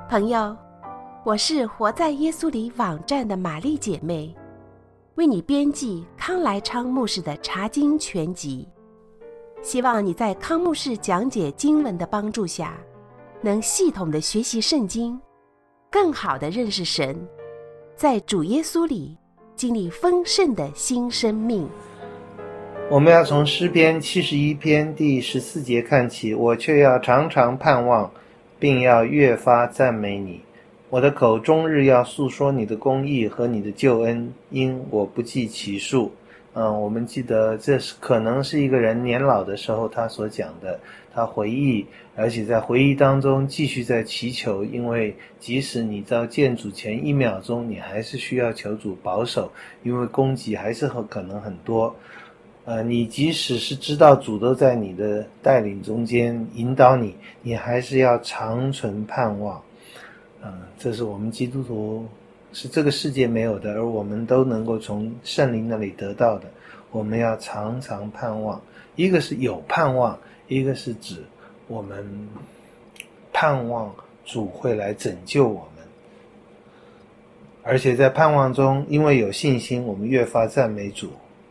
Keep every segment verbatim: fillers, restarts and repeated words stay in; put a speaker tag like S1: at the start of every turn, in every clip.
S1: 朋友，我是活在耶稣里网站的玛丽姐妹，为你编辑康来昌牧师的查经全集，希望你在康牧师讲解经文的帮助下，能系统的学习圣经，更好的认识神，在主耶稣里经历丰盛的新生命。
S2: 我们要从诗篇七十一篇第十四节看起，我却要常常盼望，并要越发赞美你。我的口终日要诉说你的公义和你的救恩，因我不计其数。嗯，我们记得这是可能是一个人年老的时候他所讲的，他回忆，而且在回忆当中继续在祈求，因为即使你到见主前一秒钟，你还是需要求主保守，因为攻击还是很可能很多。呃，你即使是知道主都在你的带领中间引导你，你还是要长存盼望。嗯、呃，这是我们基督徒是这个世界没有的，而我们都能够从圣灵那里得到的。我们要常常盼望，一个是有盼望，一个是指我们盼望主会来拯救我们。而且在盼望中，因为有信心，我们越发赞美主。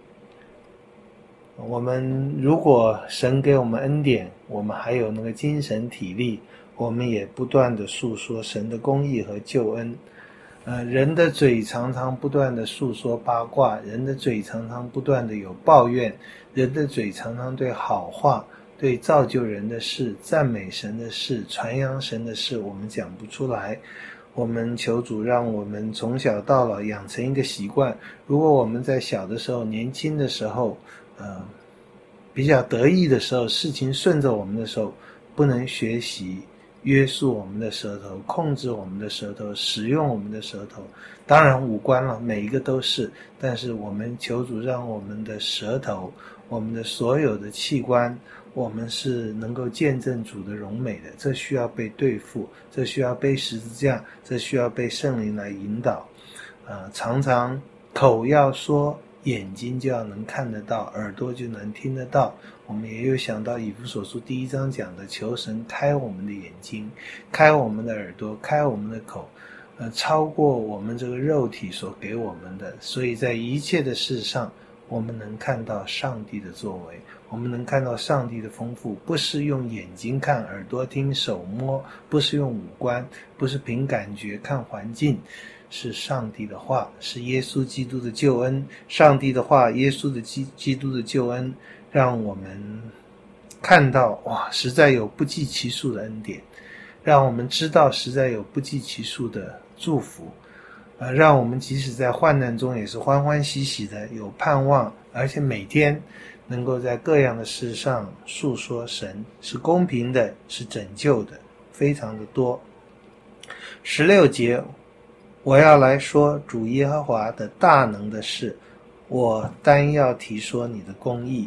S2: 我们如果神给我们恩典，我们还有那个精神体力，我们也不断的诉说神的公义和救恩。呃，人的嘴常常不断的诉说八卦，人的嘴常常不断的有抱怨，人的嘴常常对好话，对造就人的事，赞美神的事，传扬神的事，我们讲不出来。我们求主让我们从小到老养成一个习惯，如果我们在小的时候，年轻的时候呃，比较得意的时候，事情顺着我们的时候，不能学习约束我们的舌头，控制我们的舌头，使用我们的舌头。当然五官了，每一个都是，但是我们求主让我们的舌头，我们的所有的器官，我们是能够见证主的荣美的。这需要被对付，这需要背十字架，这需要被圣灵来引导。呃，常常口要说，眼睛就要能看得到，耳朵就能听得到。我们也有想到以弗所书第一章讲的，求神开我们的眼睛，开我们的耳朵，开我们的口，呃，超过我们这个肉体所给我们的。所以在一切的事上，我们能看到上帝的作为，我们能看到上帝的丰富，不是用眼睛看，耳朵听，手摸，不是用五官，不是凭感觉看环境，是上帝的话，是耶稣基督的救恩。上帝的话，耶稣的基基督的救恩，让我们看到哇，实在有不计其数的恩典，让我们知道实在有不计其数的祝福，呃，让我们即使在患难中也是欢欢喜喜的，有盼望，而且每天能够在各样的事上述说神是公平的，是拯救的，非常的多。十六节，我要来说主耶和华的大能的事，我单要提说你的公义。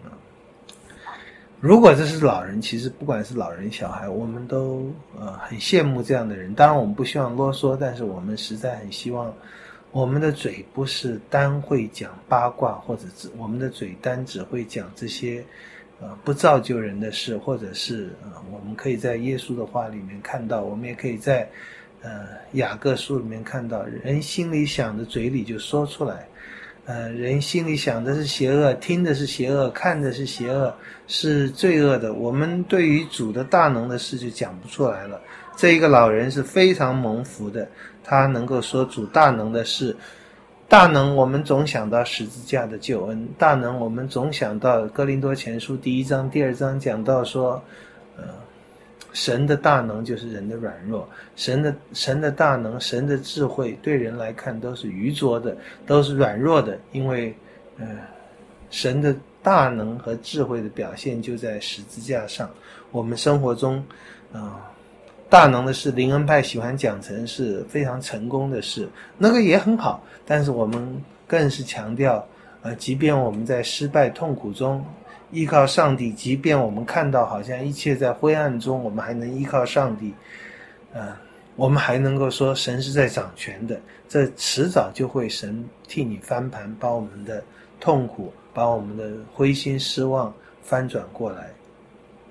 S2: 如果这是老人，其实不管是老人小孩，我们都呃很羡慕这样的人。当然我们不希望啰嗦，但是我们实在很希望我们的嘴不是单会讲八卦，或者只我们的嘴单只会讲这些呃不造就人的事，或者是呃我们可以在耶稣的话里面看到，我们也可以在呃雅各书里面看到，人心里想的嘴里就说出来。呃，人心里想的是邪恶，听的是邪恶，看的是邪恶，是罪恶的。我们对于主的大能的事就讲不出来了。这一个老人是非常蒙福的，他能够说主大能的事。大能我们总想到十字架的救恩，大能我们总想到哥林多前书第一章第二章讲到说呃神的大能就是人的软弱，神的神的大能，神的智慧对人来看都是愚拙的，都是软弱的，因为呃神的大能和智慧的表现就在十字架上。我们生活中呃大能的事，灵恩派喜欢讲成是非常成功的事，那个也很好，但是我们更是强调呃即便我们在失败痛苦中依靠上帝，即便我们看到好像一切在灰暗中，我们还能依靠上帝，呃，我们还能够说神是在掌权的，这迟早就会神替你翻盘，把我们的痛苦，把我们的灰心失望翻转过来。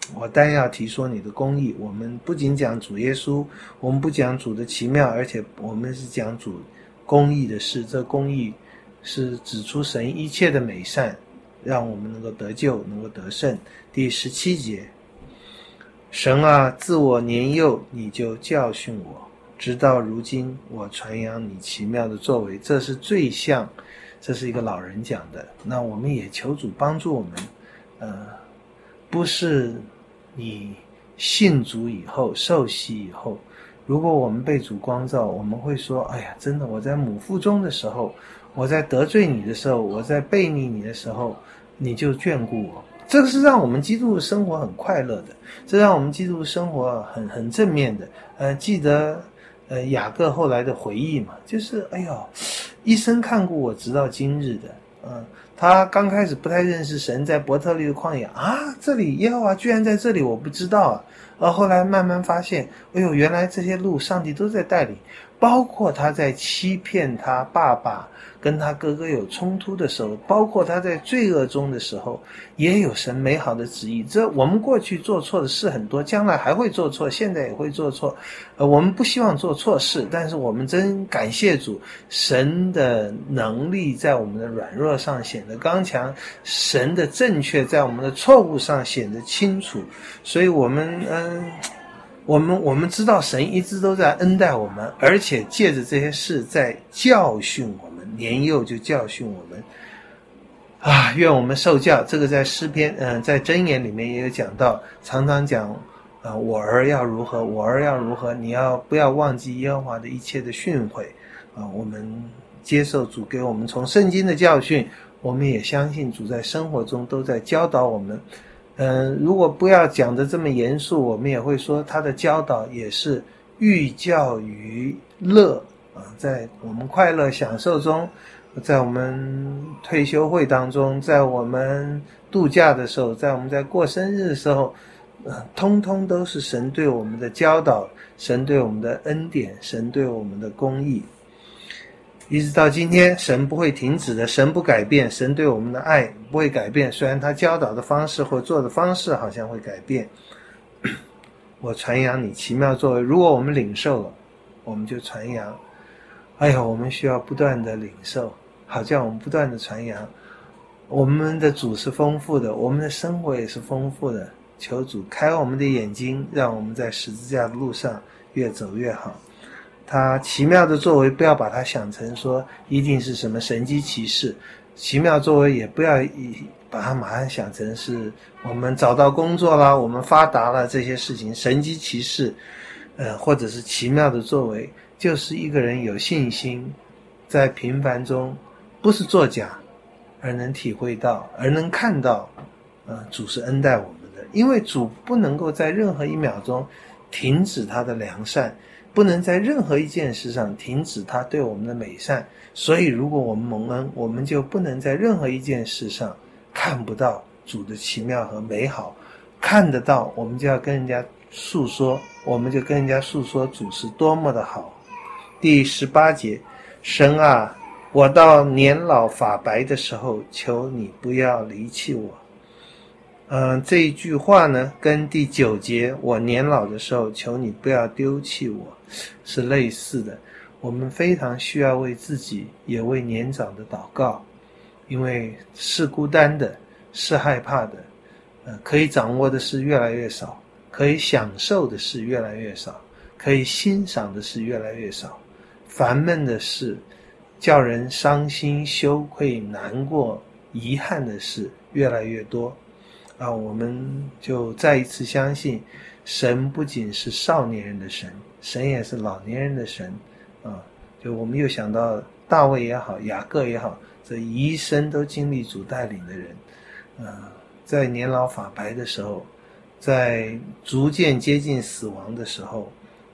S2: 我单要提说你的公义。我们不仅讲主耶稣，我们不讲主的奇妙，而且我们是讲主公义的事。这公义是指出神一切的美善，让我们能够得救，能够得胜。第十七节，神啊，自我年幼你就教训我，直到如今我传扬你奇妙的作为。这是最像，这是一个老人讲的。那我们也求主帮助我们，呃，不是你信主以后受洗以后，如果我们被主光照，我们会说，哎呀，真的，我在母腹中的时候，我在得罪你的时候，我在背逆你的时候，你就眷顾我。这个是让我们基督的生活很快乐的，这让我们基督的生活很很正面的。呃，记得呃雅各后来的回忆嘛，就是哎呦，一生看顾我直到今日的。嗯、呃，他刚开始不太认识神，在伯特利的旷野啊，这里耶和华居然在这里，我不知道啊。而后来慢慢发现，哎呦，原来这些路上帝都在带领，包括他在欺骗他爸爸跟他哥哥有冲突的时候，包括他在罪恶中的时候，也有神美好的旨意。这我们过去做错的事很多，将来还会做错，现在也会做错。呃，我们不希望做错事，但是我们真感谢主，神的能力在我们的软弱上显得刚强，神的正确在我们的错误上显得清楚。所以我们嗯、呃，我们我们知道神一直都在恩待我们，而且借着这些事在教训我们，年幼就教训我们啊！愿我们受教。这个在诗篇嗯、呃，在箴言里面也有讲到，常常讲啊、呃，我儿要如何，我儿要如何，你要不要忘记耶和华的一切的训诲啊、呃？我们接受主给我们从圣经的教训，我们也相信主在生活中都在教导我们。嗯、呃，如果不要讲得这么严肃，我们也会说他的教导也是寓教于乐啊，在我们快乐享受中，在我们退休会当中，在我们度假的时候，在我们在过生日的时候，呃，通通都是神对我们的教导，神对我们的恩典，神对我们的公义。一直到今天，神不会停止的，神不改变，神对我们的爱不会改变，虽然他教导的方式或做的方式好像会改变。我传扬你奇妙作为，如果我们领受了，我们就传扬。哎呀，我们需要不断的领受，好叫我们不断的传扬。我们的主是丰富的，我们的生活也是丰富的，求主开我们的眼睛，让我们在十字架的路上越走越好。他奇妙的作为，不要把它想成说一定是什么神迹奇事，奇妙作为也不要把它马上想成是我们找到工作啦，我们发达了这些事情。神迹奇事呃，或者是奇妙的作为，就是一个人有信心，在平凡中不是作假，而能体会到，而能看到呃，主是恩待我们的。因为主不能够在任何一秒钟停止他的良善，不能在任何一件事上停止他对我们的美善，所以如果我们蒙恩，我们就不能在任何一件事上看不到主的奇妙和美好。看得到，我们就要跟人家诉说，我们就跟人家诉说主是多么的好。第十八节，神啊，我到年老发白的时候，求你不要离弃我。嗯、呃，这一句话呢，跟第九节我年老的时候，求你不要丢弃我，是类似的。我们非常需要为自己，也为年长的祷告，因为是孤单的，是害怕的，呃，可以掌握的事越来越少，可以享受的事越来越少，可以欣赏的事越来越少，烦闷的事，叫人伤心、羞愧、难过、遗憾的事越来越多。啊，我们就再一次相信，神不仅是少年人的神，神也是老年人的神。啊，就我们又想到大卫也好，雅各也好，这一生都经历主带领的人，啊，在年老发白的时候，在逐渐接近死亡的时候，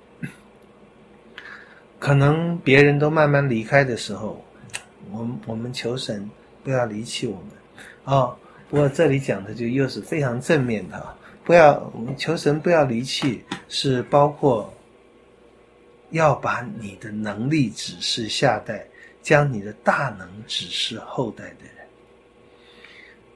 S2: 可能别人都慢慢离开的时候，我们我们求神不要离弃我们。哦，不过这里讲的就又是非常正面的，不要我们求神不要离弃，是包括要把你的能力指示下代，将你的大能指示后代的人。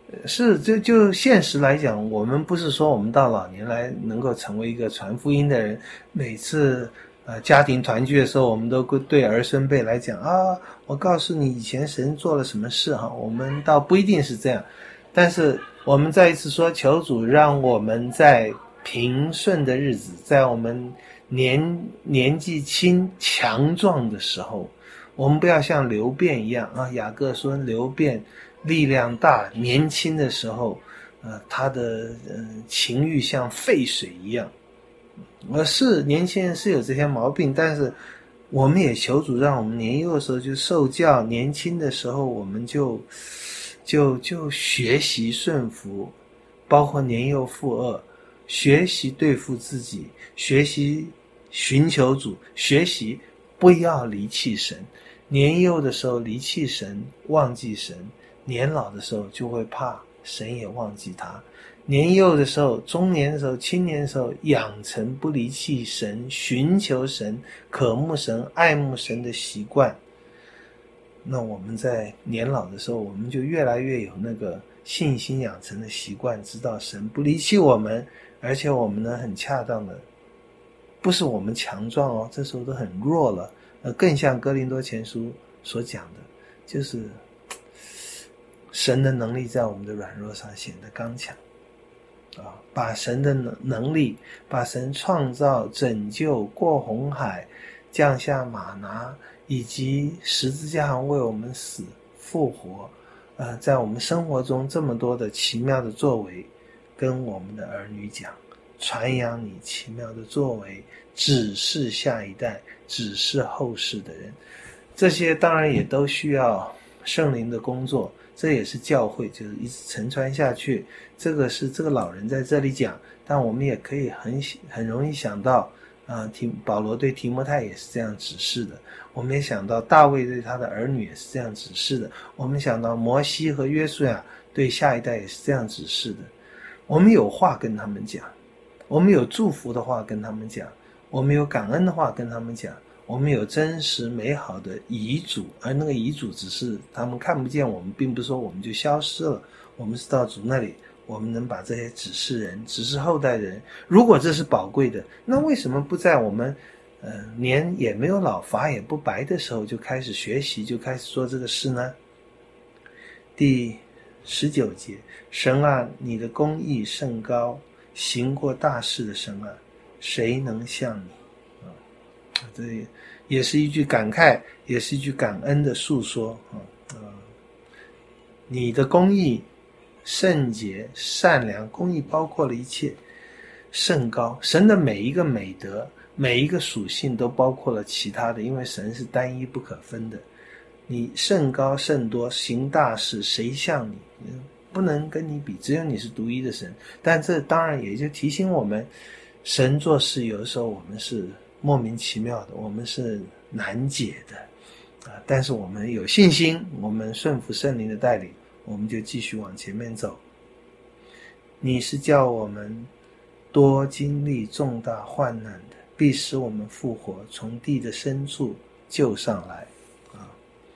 S2: 是，就就现实来讲，我们不是说我们到老年来能够成为一个传福音的人，每次呃家庭团聚的时候，我们都对儿孙辈来讲啊，我告诉你以前神做了什么事哈，我们倒不一定是这样，但是我们再一次说，求主让我们在平顺的日子，在我们年年纪轻强壮的时候，我们不要像流便一样啊。雅各说流便力量大，年轻的时候呃他的呃情欲像沸水一样。而是年轻人是有这些毛病，但是我们也求主让我们年幼的时候就受教，年轻的时候我们就就就学习顺服，包括年幼负恶，学习对付自己，学习寻求主，学习不要离弃神。年幼的时候离弃神，忘记神，年老的时候就会怕神也忘记他。年幼的时候，中年的时候，青年的时候，养成不离弃神，寻求神，渴慕神，爱慕神的习惯。那我们在年老的时候，我们就越来越有那个信心养成的习惯，知道神不离弃我们，而且我们呢很恰当的，不是我们强壮哦，这时候都很弱了，呃，更像哥林多前书所讲的，就是神的能力在我们的软弱上显得刚强。啊，把神的能力，把神创造、拯救、过红海、降下玛拿，以及十字架上为我们死复活，呃，在我们生活中这么多的奇妙的作为，跟我们的儿女讲，传扬你奇妙的作为，指示下一代，指示后世的人。这些当然也都需要圣灵的工作，这也是教会就是一直承传下去。这个是这个老人在这里讲，但我们也可以很很容易想到啊，提保罗对提摩太也是这样指示的，我们也想到大卫对他的儿女也是这样指示的，我们想到摩西和约书亚对下一代也是这样指示的。我们有话跟他们讲，我们有祝福的话跟他们讲，我们有感恩的话跟他们讲，我们有真实美好的遗嘱，而那个遗嘱只是他们看不见我们，并不是说我们就消失了，我们是到主那里，我们能把这些指示人，指示后代人。如果这是宝贵的，那为什么不在我们呃年也没有老，发也不白的时候就开始学习，就开始做这个事呢？第十九节，神啊，你的公义甚高，行过大事的神啊，谁能像你？啊，这也是一句感慨，也是一句感恩的诉说啊。呃，你的公义圣洁善良，公义包括了一切，甚高。神的每一个美德，每一个属性都包括了其他的，因为神是单一不可分的。你甚高甚多，行大事，谁像你？不能跟你比，只有你是独一的神。但这当然也就提醒我们，神做事有的时候我们是莫名其妙的，我们是难解的啊。但是我们有信心，我们顺服圣灵的带领，我们就继续往前面走。你是叫我们多经历重大患难的，必使我们复活，从地的深处救上来啊！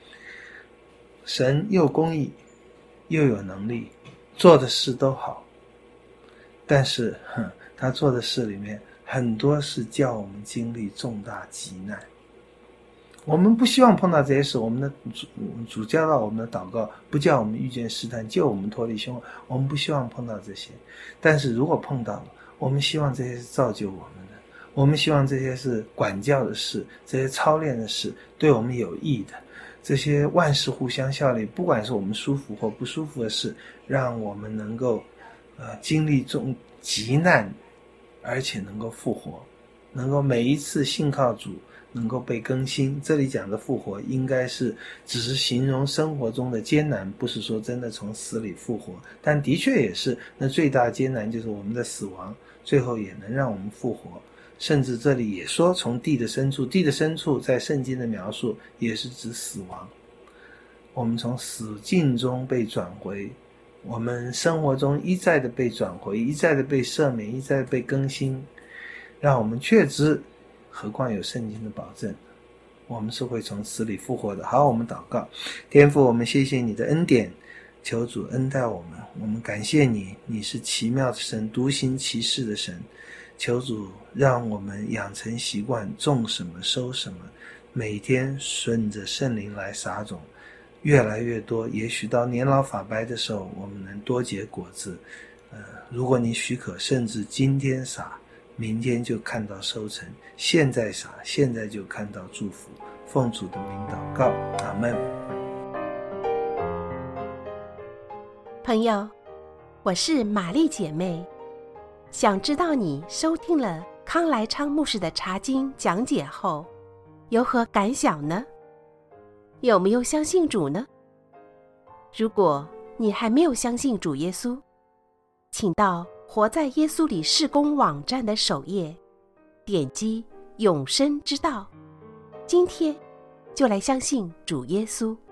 S2: 神又公义又有能力，做的事都好，但是哼，他做的事里面很多是叫我们经历重大急难。我们不希望碰到这些事，我们的主主教导我们的祷告不叫我们遇见试探，救我们脱离凶恶，我们不希望碰到这些。但是如果碰到了，我们希望这些是造就我们的，我们希望这些是管教的事，这些操练的事对我们有益的，这些万事互相效力，不管是我们舒服或不舒服的事，让我们能够呃经历重急难，而且能够复活，能够每一次信靠主能够被更新。这里讲的复活应该是只是形容生活中的艰难，不是说真的从死里复活，但的确也是那最大艰难就是我们的死亡，最后也能让我们复活。甚至这里也说从地的深处，地的深处在圣经的描述也是指死亡，我们从死境中被转回，我们生活中一再的被转回，一再的被赦免，一再的被更新，让我们确知，何况有圣经的保证，我们是会从死里复活的。好，我们祷告。天父，我们谢谢你的恩典， 求主恩待我们，我们感谢你，你是奇妙的神，独行其事的神。求主让我们养成习惯，种什么收什么，每天顺着圣灵来撒种，越来越多，也许到年老发白的时候，我们能多结果子。呃，如果你许可，甚至今天撒，明天就看到收成，现在撒，现在就看到祝福。奉主的名祷告，阿们。
S1: 朋友，我是玛丽姐妹，想知道你收听了康来昌牧师的查经讲解后有何感想呢？有没有相信主呢？如果你还没有相信主耶稣，请到活在耶稣里事工网站的首页，点击永生之道，今天就来相信主耶稣。